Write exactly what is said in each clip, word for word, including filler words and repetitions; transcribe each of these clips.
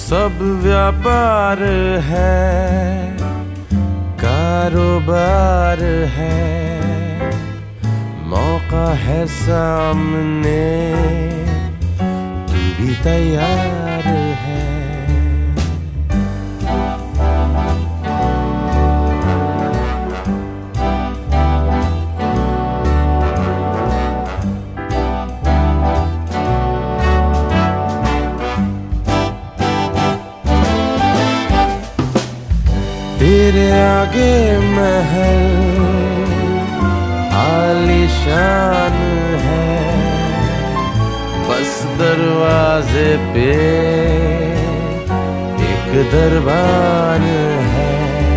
सब व्यापार है, कारोबार है, मौका है सामने, तू भी तैयार है। तेरे आगे महल आलीशान है, बस दरवाजे पे एक दरबान है,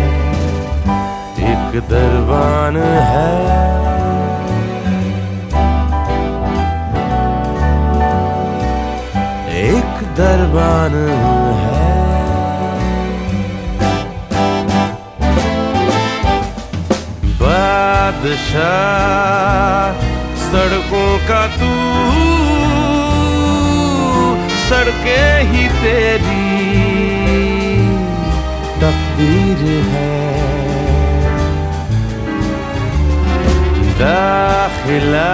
एक दरबान है। एक दरबान है। बादशाह सड़कों का तू, सड़कें ही तेरी तकदीर है। दाखिला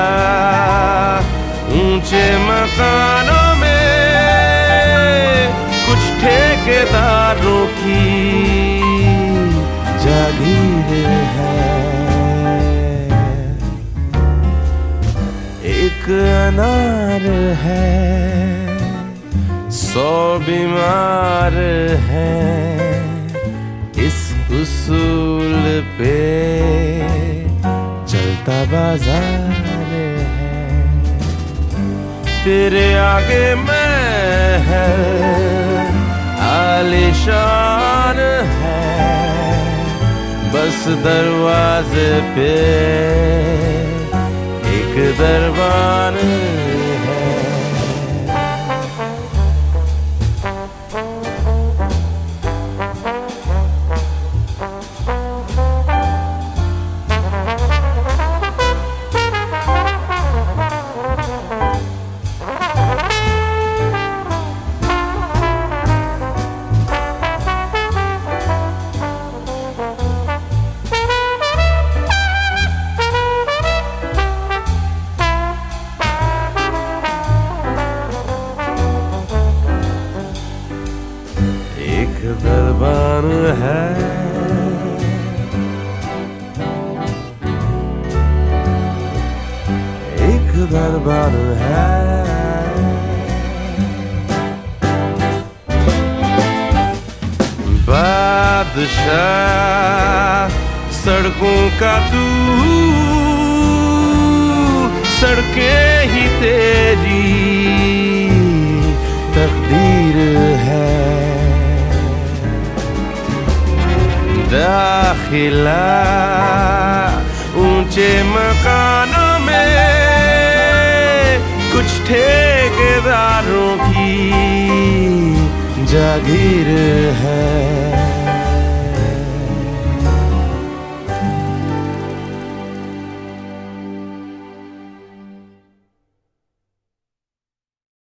ऊंचे मकानों में कुछ ठेकेदारों की जागीर है। एक अनार है, सौ बीमार है, इस उसूल पे चलता बाजार है। तेरे आगे महल आलीशान है, बस दरवाजे पे एक दरबान है। एक दरबान है, एक दरबान है। बादशाह सड़कों का तू, सड़कें ही तेरी तकदीर है। दाखिला ऊंचे मकानों में कुछ ठेकेदारों की जागीर है।